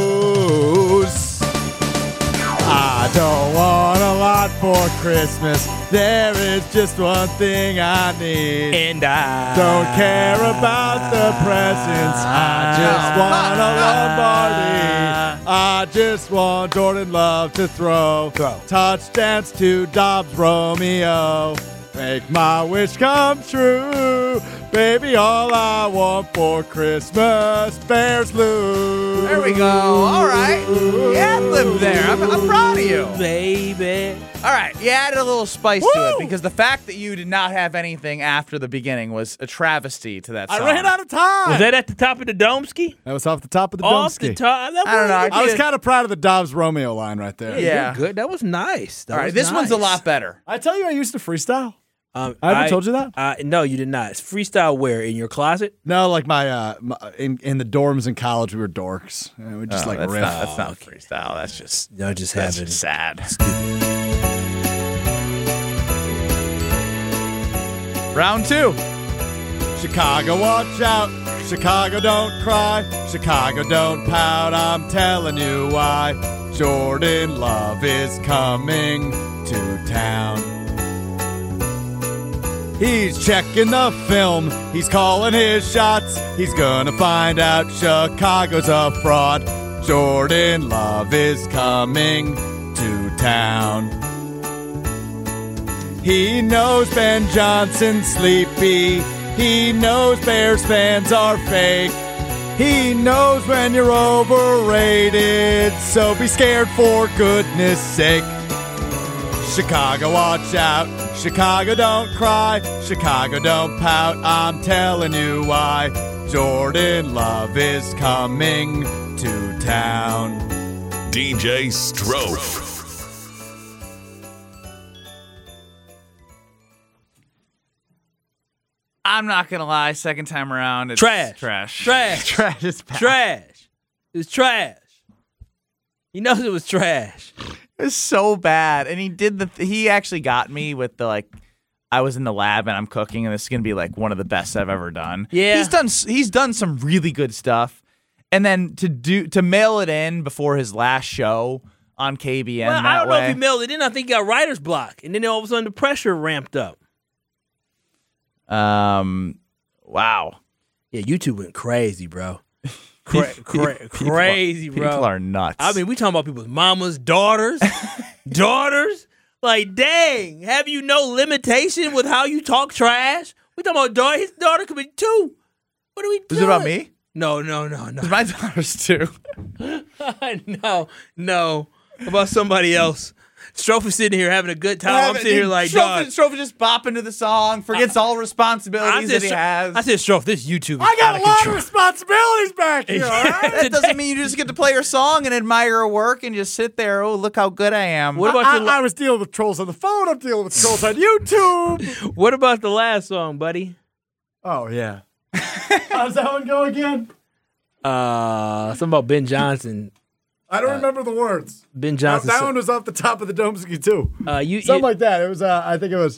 [SPEAKER 4] I don't want a lot for Christmas. There is just one thing I need.
[SPEAKER 2] And I
[SPEAKER 4] don't care about the presents. I just want a Lombardi. I just want Jordan Love to throw. Touchdowns to Dobbs Romeo. Make my wish come true. Baby, all I want for Christmas, Bears lose.
[SPEAKER 3] There we go. All right. You ad-libbed there. I'm proud of you.
[SPEAKER 2] baby.
[SPEAKER 3] All right. You added a little spice to it because the fact that you did not have anything after the beginning was a travesty to that song.
[SPEAKER 4] I ran out of time.
[SPEAKER 2] Was that at the top of the Domski?
[SPEAKER 4] That was off the top of the
[SPEAKER 2] Off
[SPEAKER 4] Domski.
[SPEAKER 2] the top?
[SPEAKER 3] I don't know.
[SPEAKER 4] I was kind of proud of the Dobbs Romeo line right there.
[SPEAKER 3] Yeah.
[SPEAKER 2] You're good. That was nice.
[SPEAKER 3] All right. This one's a lot better.
[SPEAKER 4] I tell you, I used to freestyle.
[SPEAKER 2] I
[SPEAKER 4] haven't told you that?
[SPEAKER 2] No, you did not. It's freestyle where? In your closet?
[SPEAKER 4] No, like my in the dorms in college, we were dorks. And we just riff.
[SPEAKER 3] That's not freestyle. That's just
[SPEAKER 2] No, just
[SPEAKER 3] that's
[SPEAKER 2] having
[SPEAKER 3] just sad. Round 2.
[SPEAKER 4] Chicago, watch out. Chicago, don't cry. Chicago, don't pout. I'm telling you why. Jordan Love is coming to town. He's checking the film. He's calling his shots. He's gonna find out Chicago's a fraud. Jordan Love is coming to town. He knows Ben Johnson's sleepy. He knows Bears fans are fake. He knows when you're overrated, so be scared for goodness sake. Chicago, watch out. Chicago, don't cry. Chicago, don't pout. I'm telling you why. Jordan Love is coming to town.
[SPEAKER 7] DJ Strofe.
[SPEAKER 3] I'm not gonna lie. Second time around, it's
[SPEAKER 2] Trash.
[SPEAKER 3] Trash.
[SPEAKER 4] Trash is bad.
[SPEAKER 2] Trash. It's trash. He knows it was trash.
[SPEAKER 3] It was so bad, and he did he actually got me with the like. I was in the lab and I'm cooking, and this is gonna be like one of the best I've ever done.
[SPEAKER 2] Yeah,
[SPEAKER 3] he's done some really good stuff, and then to mail it in before his last show on KBN.
[SPEAKER 2] Well,
[SPEAKER 3] that
[SPEAKER 2] I don't
[SPEAKER 3] way,
[SPEAKER 2] know if he mailed it in. I think he got writer's block, and then all of a sudden the pressure ramped up.
[SPEAKER 3] Wow.
[SPEAKER 2] Yeah, YouTube went crazy, bro. Crazy, bro.
[SPEAKER 3] People are nuts.
[SPEAKER 2] I mean, we talking about people's mamas, daughters. Like, dang, have you no limitation with how you talk trash? We talking about daughter. His daughter could be 2. What are we doing?
[SPEAKER 3] Is it about me?
[SPEAKER 2] No.
[SPEAKER 3] My daughter's 2.
[SPEAKER 2] No. About somebody else. Strofe is sitting here having a good time. I'm sitting here like, dog.
[SPEAKER 3] Strofe just bopping to the song, forgets all responsibilities that he has.
[SPEAKER 2] I said, Strofe, this YouTube is
[SPEAKER 4] I got
[SPEAKER 2] out
[SPEAKER 4] a lot
[SPEAKER 2] control.
[SPEAKER 4] of responsibilities back here, all right?
[SPEAKER 3] That doesn't mean you just get to play your song and admire her work and just sit there. Oh, look how good I am.
[SPEAKER 2] What about
[SPEAKER 4] I was dealing with trolls on the phone. I'm dealing with trolls on YouTube.
[SPEAKER 2] What about the last song, buddy?
[SPEAKER 4] Oh, yeah. How's that one go again?
[SPEAKER 2] Something about Ben Johnson.
[SPEAKER 4] I don't remember the words.
[SPEAKER 2] Ben Johnson.
[SPEAKER 4] That one was off the top of the Domski, too.
[SPEAKER 2] You
[SPEAKER 4] Something like that. It was, I think it was,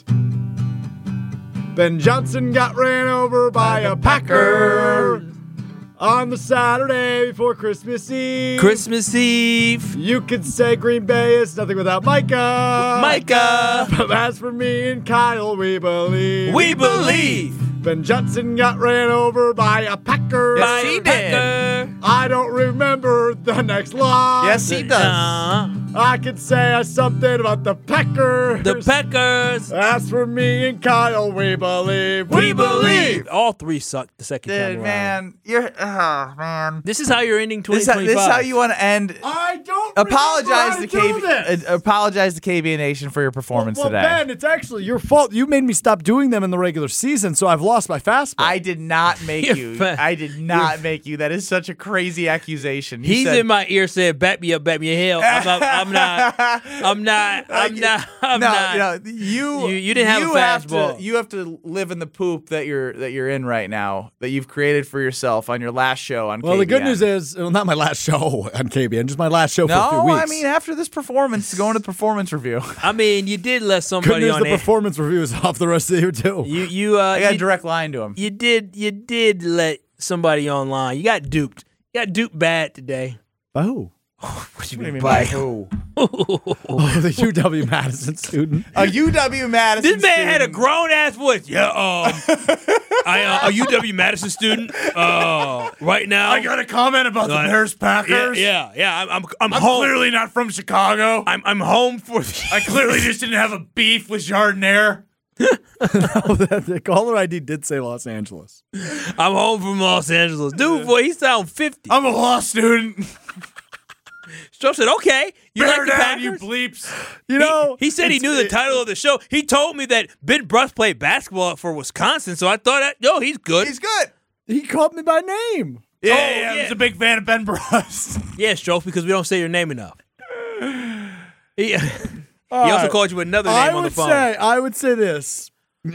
[SPEAKER 4] Ben Johnson got ran over by a Packer on the Saturday before Christmas Eve.
[SPEAKER 2] Christmas Eve.
[SPEAKER 4] You could say Green Bay is nothing without Micah. But as for me and Kyle, we believe.
[SPEAKER 2] We believe.
[SPEAKER 4] Ben Johnson got ran over by a Packer.
[SPEAKER 3] Yes, he did.
[SPEAKER 4] I don't remember the next line.
[SPEAKER 3] Yes, he does.
[SPEAKER 4] I could say something about the Packers.
[SPEAKER 2] The Packers.
[SPEAKER 4] As for me and Kyle, we believe. We believe.
[SPEAKER 2] All 3 sucked the second time
[SPEAKER 3] Dude,
[SPEAKER 2] around.
[SPEAKER 3] man.
[SPEAKER 2] This is how you're ending
[SPEAKER 3] This
[SPEAKER 2] 2025.
[SPEAKER 3] is how you want to end.
[SPEAKER 4] I don't
[SPEAKER 3] Apologize to
[SPEAKER 4] remember how to do this.
[SPEAKER 3] Apologize to KB Nation for your performance
[SPEAKER 4] well,
[SPEAKER 3] today.
[SPEAKER 4] Ben, it's actually your fault. You made me stop doing them in the regular season, so I've lost my fastball.
[SPEAKER 3] I did not make
[SPEAKER 2] You're
[SPEAKER 3] you.
[SPEAKER 2] fat.
[SPEAKER 3] I did not make you. That is such a crazy accusation. You
[SPEAKER 2] He's
[SPEAKER 3] said,
[SPEAKER 2] in my ear saying, "Back me up, hell." I'm not.
[SPEAKER 3] No, you
[SPEAKER 2] didn't have a fastball.
[SPEAKER 3] You have to live in the poop that you're in right now, that you've created for yourself on your last show on KBN.
[SPEAKER 4] Well, the good news is, well, not my last show on KBN, just my last show for a few
[SPEAKER 3] No,
[SPEAKER 4] weeks.
[SPEAKER 3] I mean after this performance, going to the performance review.
[SPEAKER 2] I mean, you did let
[SPEAKER 4] good
[SPEAKER 2] somebody
[SPEAKER 4] news,
[SPEAKER 2] on
[SPEAKER 4] the
[SPEAKER 2] there.
[SPEAKER 4] performance review is off the rest of the year, too.
[SPEAKER 3] I got a direct line to him.
[SPEAKER 2] You did let somebody online. You got duped. You got duped bad today.
[SPEAKER 4] Oh.
[SPEAKER 2] What you
[SPEAKER 3] What do you
[SPEAKER 2] mean
[SPEAKER 3] mean
[SPEAKER 2] by
[SPEAKER 3] by who?
[SPEAKER 4] Oh, the UW Madison student.
[SPEAKER 3] A UW Madison.
[SPEAKER 2] This man had a
[SPEAKER 3] student.
[SPEAKER 2] grown ass voice. Yeah, I a UW Madison student. Right now,
[SPEAKER 6] I got a comment about the Bears Packers.
[SPEAKER 2] Yeah. I'm
[SPEAKER 6] I'm
[SPEAKER 2] home.
[SPEAKER 6] clearly not from Chicago.
[SPEAKER 2] I'm home for.
[SPEAKER 6] I clearly just didn't have a beef with Jardinier.
[SPEAKER 4] The caller ID did say Los Angeles.
[SPEAKER 2] I'm home from Los Angeles, dude. Boy, he sound 50.
[SPEAKER 6] I'm a law student.
[SPEAKER 2] Stroh said, "Okay, you
[SPEAKER 6] Bear
[SPEAKER 2] like the
[SPEAKER 6] down,
[SPEAKER 2] Packers?"
[SPEAKER 6] you bleeps.
[SPEAKER 4] You know,
[SPEAKER 2] He said he knew the title of the show. He told me that Ben Bruss played basketball for Wisconsin, so I thought, he's good.
[SPEAKER 3] He's good.
[SPEAKER 4] he called me by name.
[SPEAKER 6] Yeah,
[SPEAKER 2] yeah.
[SPEAKER 6] I was a big fan of Ben Bruss.
[SPEAKER 2] Yeah, Stroh, because we don't say your name enough. He also called you another name on the phone.
[SPEAKER 4] I would say this.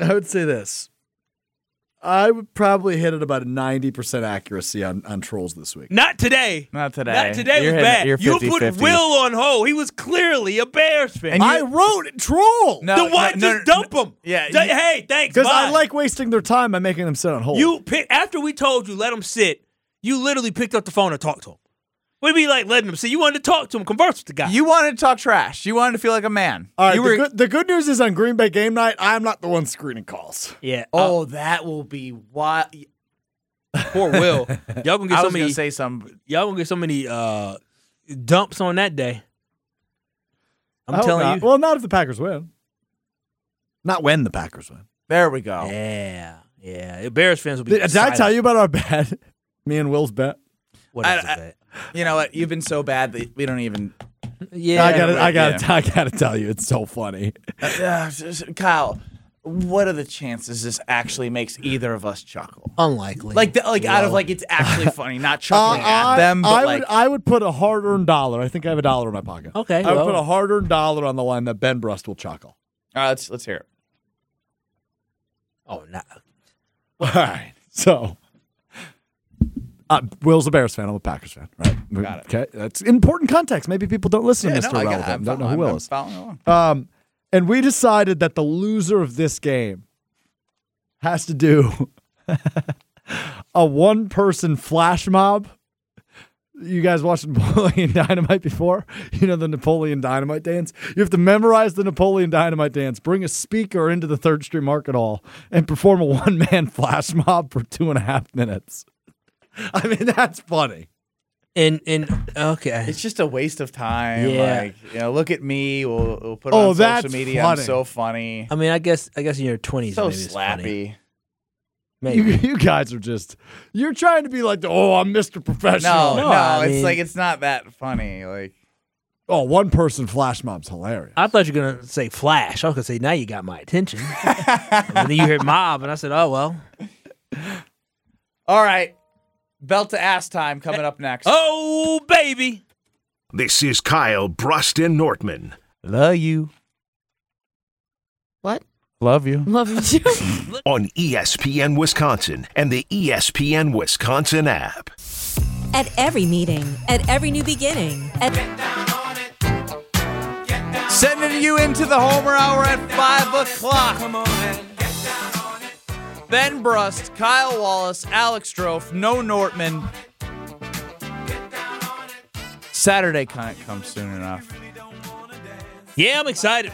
[SPEAKER 4] I would probably hit at about a 90% accuracy on trolls this week.
[SPEAKER 2] Not today.
[SPEAKER 3] Not today.
[SPEAKER 2] Not today
[SPEAKER 3] You're
[SPEAKER 2] was
[SPEAKER 3] hitting-
[SPEAKER 2] bad.
[SPEAKER 3] you're
[SPEAKER 2] You
[SPEAKER 3] 50-50.
[SPEAKER 2] put Will on hold. He was clearly a Bears fan.
[SPEAKER 3] And you-
[SPEAKER 4] I wrote troll
[SPEAKER 3] No,
[SPEAKER 2] then why
[SPEAKER 3] no,
[SPEAKER 2] just dump him?
[SPEAKER 3] Yeah,
[SPEAKER 2] Say,
[SPEAKER 3] you-
[SPEAKER 2] hey, thanks.
[SPEAKER 4] because I
[SPEAKER 2] bye.
[SPEAKER 4] like wasting their time by making them sit on hold.
[SPEAKER 2] After we told you let him sit. You literally picked up the phone and talked to him. What do you mean, like letting him see? You wanted to talk to him, converse with the guy.
[SPEAKER 3] You wanted to talk trash. You wanted to feel like a man.
[SPEAKER 4] All right,
[SPEAKER 3] You were-
[SPEAKER 4] the good news is on Green Bay game night, I'm not the one screening calls.
[SPEAKER 2] yeah.
[SPEAKER 3] Oh, that will be wild.
[SPEAKER 2] Poor Will. Y'all gonna get
[SPEAKER 3] I
[SPEAKER 2] so
[SPEAKER 3] was
[SPEAKER 2] many.
[SPEAKER 3] gonna say something.
[SPEAKER 2] Y'all gonna get so many dumps on that day.
[SPEAKER 4] I
[SPEAKER 2] I'm
[SPEAKER 4] hope
[SPEAKER 2] telling
[SPEAKER 4] not.
[SPEAKER 2] you.
[SPEAKER 4] Well, not if the Packers win. Not when the Packers win.
[SPEAKER 3] There we go.
[SPEAKER 2] Yeah. Bears fans will be.
[SPEAKER 4] Did I tell you about our bet? Me and Will's bet.
[SPEAKER 2] What is it?
[SPEAKER 3] You know what? You've been so bad that we don't even.
[SPEAKER 2] Yeah.
[SPEAKER 4] I gotta tell you, it's so funny.
[SPEAKER 3] Kyle, what are the chances this actually makes either of us chuckle?
[SPEAKER 2] Unlikely.
[SPEAKER 3] Out of it's actually funny, not chuckling at them, but
[SPEAKER 4] I would put a hard-earned dollar. I think I have $1 in my pocket.
[SPEAKER 2] Okay,
[SPEAKER 4] I would
[SPEAKER 2] well.
[SPEAKER 4] put a hard-earned dollar on the line that Ben Brust will chuckle.
[SPEAKER 3] let's hear it.
[SPEAKER 2] Oh, no.
[SPEAKER 4] All right, so Will's a Bears fan. I'm a Packers fan. Right?
[SPEAKER 3] Got it.
[SPEAKER 4] Okay, that's important context. Maybe people don't listen to Mr.
[SPEAKER 3] I
[SPEAKER 4] Relevant. Don't know who Will is.
[SPEAKER 3] Following along.
[SPEAKER 4] And we decided that the loser of this game has to do a one-person flash mob. You guys watched Napoleon Dynamite before? You know the Napoleon Dynamite dance? You have to memorize the Napoleon Dynamite dance, bring a speaker into the 3rd Street Market Hall, and perform a one-man flash mob for 2.5 minutes. I mean, that's funny.
[SPEAKER 2] And okay.
[SPEAKER 3] It's just a waste of time.
[SPEAKER 2] Yeah.
[SPEAKER 3] Look at me. We'll put it on
[SPEAKER 4] that's
[SPEAKER 3] social media.
[SPEAKER 4] funny.
[SPEAKER 3] I'm so funny.
[SPEAKER 2] I mean, I guess in your 20s,
[SPEAKER 3] So
[SPEAKER 2] maybe it's funny.
[SPEAKER 3] slappy.
[SPEAKER 2] Maybe.
[SPEAKER 4] You guys are you're trying to be like, I'm Mr. Professional.
[SPEAKER 3] No,
[SPEAKER 2] I
[SPEAKER 3] it's
[SPEAKER 2] mean-
[SPEAKER 3] it's not that funny.
[SPEAKER 4] Oh, one-person flash mob's hilarious.
[SPEAKER 2] I thought you were going to say flash. I was going to say, now you got my attention. And then you heard mob, and I said, oh, well.
[SPEAKER 3] All right. Belt to ass time coming up next.
[SPEAKER 2] Oh, baby.
[SPEAKER 1] This is Kyle Brust and Nortman.
[SPEAKER 3] Love you.
[SPEAKER 8] What?
[SPEAKER 3] Love you.
[SPEAKER 8] Love you too.
[SPEAKER 1] On ESPN Wisconsin and the ESPN Wisconsin app.
[SPEAKER 9] At every meeting, at every new beginning,
[SPEAKER 3] Sending you into the Homer Hour at 5 o'clock. Come on, man. Ben Brust, Kyle Wallace, Alex Strofe, no Nortman. Saturday can't come soon enough.
[SPEAKER 2] Yeah, I'm excited.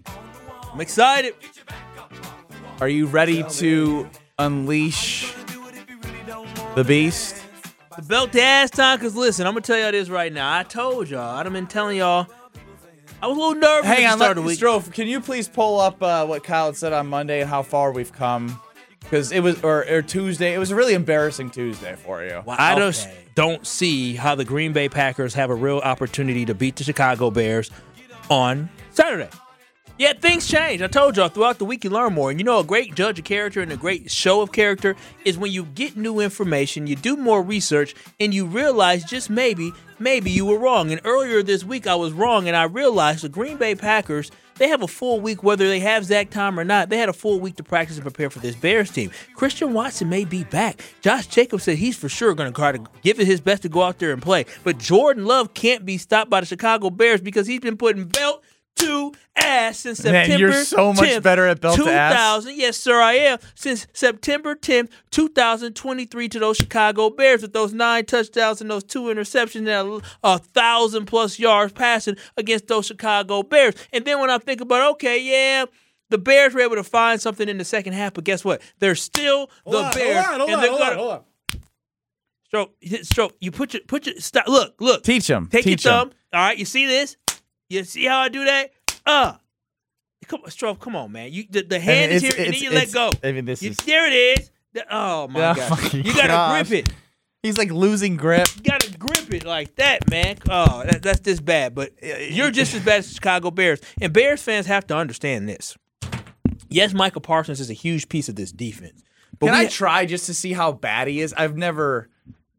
[SPEAKER 3] Are you ready to unleash the beast?
[SPEAKER 2] The belt to ass time, because listen, I'm going to tell y'all this right now. I told y'all. I've been telling y'all. I was a little nervous at
[SPEAKER 3] Hang
[SPEAKER 2] the
[SPEAKER 3] on,
[SPEAKER 2] start of the week.
[SPEAKER 3] Strofe, can you please pull up what Kyle had said on Monday and how far we've come? Because it was, or Tuesday, it was a really embarrassing Tuesday for you.
[SPEAKER 2] I just don't see how the Green Bay Packers have a real opportunity to beat the Chicago Bears on Saturday. Yeah, things change. I told y'all throughout the week you learn more. And a great judge of character and a great show of character is when you get new information, you do more research, and you realize just maybe you were wrong. And earlier this week I was wrong, and I realized the Green Bay Packers, they have a full week, whether they have Zach Tom or not. They had a full week to practice and prepare for this Bears team. Christian Watson may be back. Josh Jacobs said he's for sure going to try to give it his best to go out there and play. But Jordan Love can't be stopped by the Chicago Bears because he's been putting belt to ass since September 10th.
[SPEAKER 3] Man, you're so much better at belt to ass.
[SPEAKER 2] 2000, yes, sir, I am. Since September 10th, 2023 to those Chicago Bears with those 9 touchdowns and those 2 interceptions and 1,000+ yards passing against those Chicago Bears. And then when I think about, the Bears were able to find something in the second half, but guess what? They're still the Bears.
[SPEAKER 4] Hold on.
[SPEAKER 2] Stroke. You put your stop. Look.
[SPEAKER 3] Teach him.
[SPEAKER 2] Take your thumb. All right, you see this? You see how I do that? Come on, Stroke. Come on, man. The hand is here, and then you let go.
[SPEAKER 3] I mean, this is.
[SPEAKER 2] There it is. Oh my God! You gotta grip it.
[SPEAKER 3] He's like losing grip.
[SPEAKER 2] You gotta grip it like that, man. Oh, that's this bad. But you're just as bad as the Chicago Bears. And Bears fans have to understand this. Yes, Michael Parsons is a huge piece of this defense. But
[SPEAKER 3] Can I try just to see how bad he is? I've never.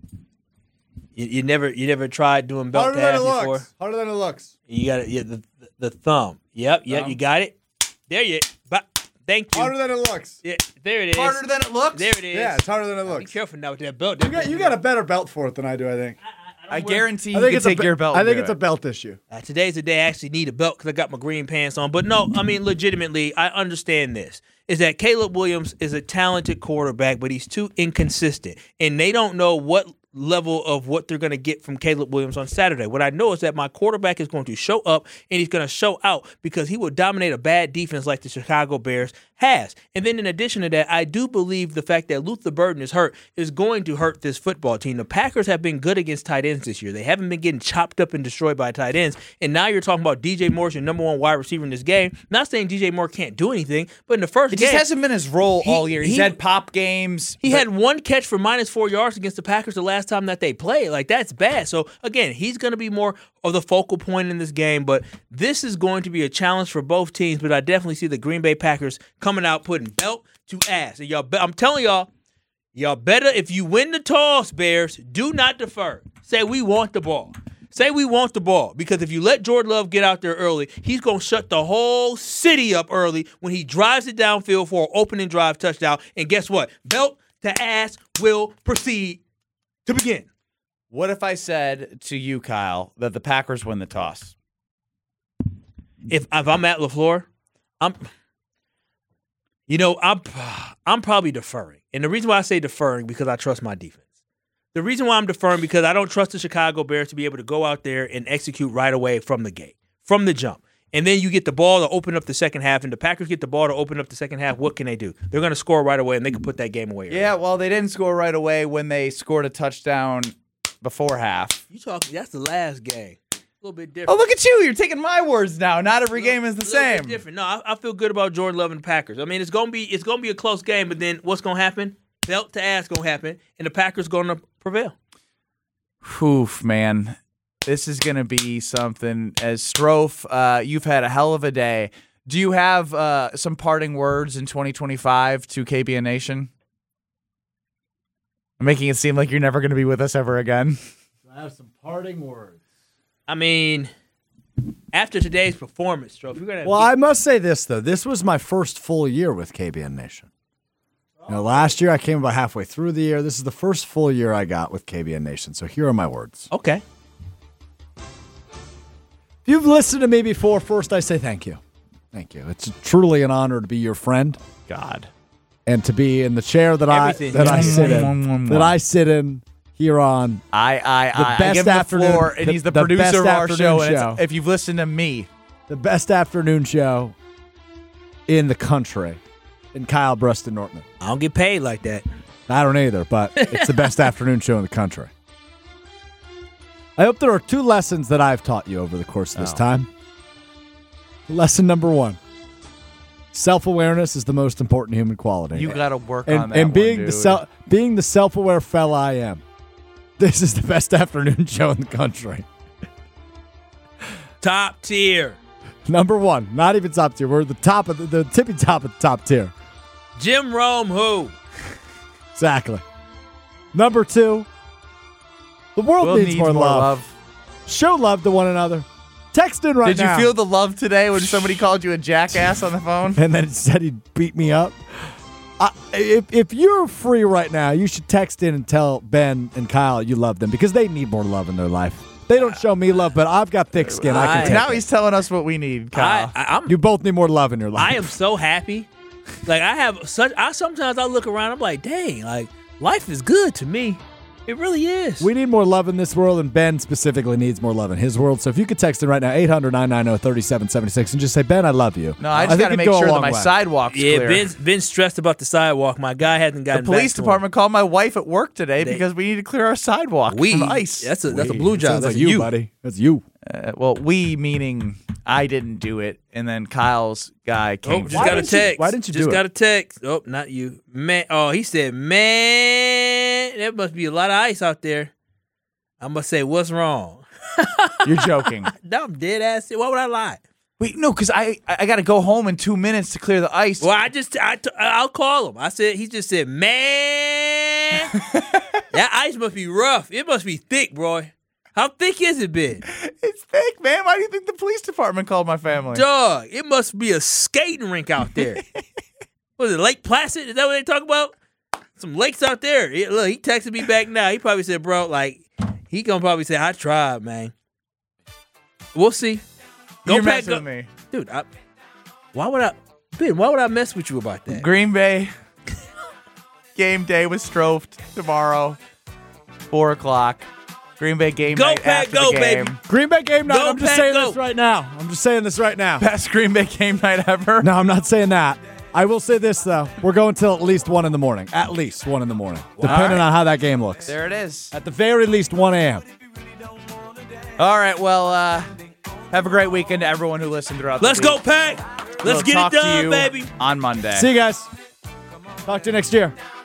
[SPEAKER 2] You never tried doing belt to ass before.
[SPEAKER 4] Harder than it looks.
[SPEAKER 2] You got it. The thumb. Yep. You got it. There you. Thank you.
[SPEAKER 4] Harder than it looks.
[SPEAKER 2] Yeah, there it is.
[SPEAKER 3] Harder than it looks?
[SPEAKER 2] There it is.
[SPEAKER 4] Yeah, it's harder than it
[SPEAKER 2] Be
[SPEAKER 4] looks.
[SPEAKER 2] careful now with that belt.
[SPEAKER 4] You got a better belt for it than I do, I think.
[SPEAKER 3] I guarantee
[SPEAKER 4] I
[SPEAKER 3] you
[SPEAKER 4] think
[SPEAKER 3] can
[SPEAKER 4] it's
[SPEAKER 3] take your belt.
[SPEAKER 4] I
[SPEAKER 3] and
[SPEAKER 4] think
[SPEAKER 3] do
[SPEAKER 4] it's
[SPEAKER 3] it.
[SPEAKER 4] a belt issue.
[SPEAKER 2] Today's the day I actually need a belt because I got my green pants on. But no, I mean, legitimately, I understand this. Is that Caleb Williams is a talented quarterback, but he's too inconsistent. And they don't know what level of what they're going to get from Caleb Williams on Saturday. What I know is that my quarterback is going to show up and he's going to show out because he will dominate a bad defense like the Chicago Bears has. And then in addition to that, I do believe the fact that Luther Burden is hurt is going to hurt this football team. The Packers have been good against tight ends this year. They haven't been getting chopped up and destroyed by tight ends. And now you're talking about DJ Moore's your number one wide receiver in this game. Not saying DJ Moore can't do anything, but in the first
[SPEAKER 3] It
[SPEAKER 2] game,
[SPEAKER 3] just hasn't been his role all year. He's had pop games.
[SPEAKER 2] He had one catch for -4 yards against the Packers the last time that they played. Like, that's bad. So, again, he's going to be more of the focal point in this game. But this is going to be a challenge for both teams. But I definitely see the Green Bay Packers coming out putting belt to ass. And I'm telling y'all better, if you win the toss, Bears, do not defer. Say we want the ball. Say we want the ball. Because if you let Jordan Love get out there early, he's going to shut the whole city up early when he drives it downfield for an opening drive touchdown. And guess what? Belt to ass will proceed to begin.
[SPEAKER 3] What if I said to you, Kyle, that the Packers win the toss?
[SPEAKER 2] If I'm at LaFleur, I'm probably deferring. And the reason why I say deferring because I trust my defense. The reason why I'm deferring because I don't trust the Chicago Bears to be able to go out there and execute right away from the gate, from the jump. And then you get the ball to open up the second half, and the Packers get the ball to open up the second half. What can they do? They're going to score right away, and they can put that game away.
[SPEAKER 3] Yeah, well, they didn't score right away when they scored a touchdown before half.
[SPEAKER 2] You talking? That's the last game. A little bit different.
[SPEAKER 3] Oh, look at you. You're taking my words now. Not every game is the same.
[SPEAKER 2] Bit different. No, I feel good about Jordan Love and the Packers. I mean, it's gonna be a close game, but then what's gonna happen? Belt to ass gonna happen, and the Packers gonna prevail.
[SPEAKER 3] Oof, man. This is gonna be something. As Strofe, you've had a hell of a day. Do you have some parting words in 2025 to KBN Nation? I'm making it seem like you're never going to be with us ever again.
[SPEAKER 4] I have some parting words.
[SPEAKER 2] I mean, after today's performance, Strofe, you're gonna.
[SPEAKER 4] Well, I must say this though. This was my first full year with KBN Nation. Last year I came about halfway through the year. This is the first full year I got with KBN Nation. So here are my words.
[SPEAKER 2] Okay.
[SPEAKER 4] If you've listened to me before, first I say thank you. Thank you. It's truly an honor to be your friend.
[SPEAKER 3] God.
[SPEAKER 4] And to be in the chair that I sit in here on
[SPEAKER 3] I
[SPEAKER 4] best
[SPEAKER 3] give him
[SPEAKER 4] afternoon,
[SPEAKER 3] the floor, and he's the producer of our show. And if you've listened to me,
[SPEAKER 4] the best afternoon show in the country, in Kyle Brust and Nortman.
[SPEAKER 2] I don't get paid like that.
[SPEAKER 4] I don't either, but it's the best afternoon show in the country. I hope there are 2 lessons that I've taught you over the course of this time. Lesson number 1. Self-awareness is the most important human quality.
[SPEAKER 3] you got to work on that.
[SPEAKER 4] And being
[SPEAKER 3] one,
[SPEAKER 4] being the self-aware fella I am, this is the best afternoon show in the country.
[SPEAKER 2] Top tier.
[SPEAKER 4] Number 1, not even top tier. We're the top of the tippy top of the top tier.
[SPEAKER 2] Jim Rome, who?
[SPEAKER 4] Exactly. Number 2, the world needs more love. Show love to one another. Text in right now.
[SPEAKER 3] Did you feel the love today when somebody called you a jackass on the phone?
[SPEAKER 4] And then it said he'd beat me up. If you're free right now, you should text in and tell Ben and Kyle you love them because they need more love in their life. They don't show me love, but I've got thick skin. I can take
[SPEAKER 3] now
[SPEAKER 4] it.
[SPEAKER 3] He's telling us what we need, Kyle.
[SPEAKER 4] You both need more love in your life.
[SPEAKER 2] I am so happy. Like, sometimes I look around, I'm like, dang, like, life is good to me. It really is.
[SPEAKER 4] We need more love in this world, and Ben specifically needs more love in his world. So if you could text in right now, 800-990-3776, and just say, Ben, I love you.
[SPEAKER 3] No, I just got to make sure that my sidewalk's clear.
[SPEAKER 2] Yeah, Ben's stressed about the sidewalk. My guy hasn't gotten
[SPEAKER 3] The police
[SPEAKER 2] back to
[SPEAKER 3] department called my wife at work today because we need to clear our sidewalk from ice.
[SPEAKER 2] That's a blue job.
[SPEAKER 4] Sounds
[SPEAKER 2] That's
[SPEAKER 4] like you, buddy. That's you.
[SPEAKER 3] Well, we meaning I didn't do it, and then Kyle's guy came.
[SPEAKER 2] Just got a text.
[SPEAKER 4] Why didn't you do it?
[SPEAKER 2] Just got a text. Oh, not you. Man. Oh, he said, man, there must be a lot of ice out there. I must say, what's wrong?
[SPEAKER 3] You're joking.
[SPEAKER 2] No, I'm dead ass. Why would I lie?
[SPEAKER 3] Wait, no, because I got to go home in 2 minutes to clear the ice.
[SPEAKER 2] Well, I'll call him. He just said, man, that ice must be rough. It must be thick, bro. How thick is it been?
[SPEAKER 3] It's thick, man. Why do you think the police department called my family?
[SPEAKER 2] Dog, it must be a skating rink out there. Was it Lake Placid? Is that what they talk about? Some lakes out there. Look, he texted me back now. He probably said, bro, like, he gonna probably say, I tried, man. We'll see.
[SPEAKER 3] You're messing with me.
[SPEAKER 2] Dude, why would I mess with you about that?
[SPEAKER 3] Green Bay game day with Strofe tomorrow. 4 o'clock. Green Bay game
[SPEAKER 2] Go,
[SPEAKER 3] night
[SPEAKER 2] Pack,
[SPEAKER 3] after
[SPEAKER 2] go,
[SPEAKER 3] the game.
[SPEAKER 2] baby.
[SPEAKER 4] Green Bay game night.
[SPEAKER 2] Go,
[SPEAKER 4] I'm just
[SPEAKER 2] Pack,
[SPEAKER 4] saying
[SPEAKER 2] go.
[SPEAKER 4] this right now. I'm just saying this right now.
[SPEAKER 3] Best Green Bay game night ever.
[SPEAKER 4] No, I'm not saying that. I will say this, though. We're going till at least 1 in the morning. At least 1 in the morning. Depending on how that game looks.
[SPEAKER 3] There it is.
[SPEAKER 4] At the very least, 1 a.m.
[SPEAKER 3] All right, well, have a great weekend to everyone who listened throughout
[SPEAKER 2] Let's
[SPEAKER 3] the week.
[SPEAKER 2] go, Pack. Let's
[SPEAKER 3] We'll
[SPEAKER 2] get
[SPEAKER 3] talk
[SPEAKER 2] it
[SPEAKER 3] to
[SPEAKER 2] done,
[SPEAKER 3] you
[SPEAKER 2] baby.
[SPEAKER 3] on Monday.
[SPEAKER 4] See you guys. Talk to you next year.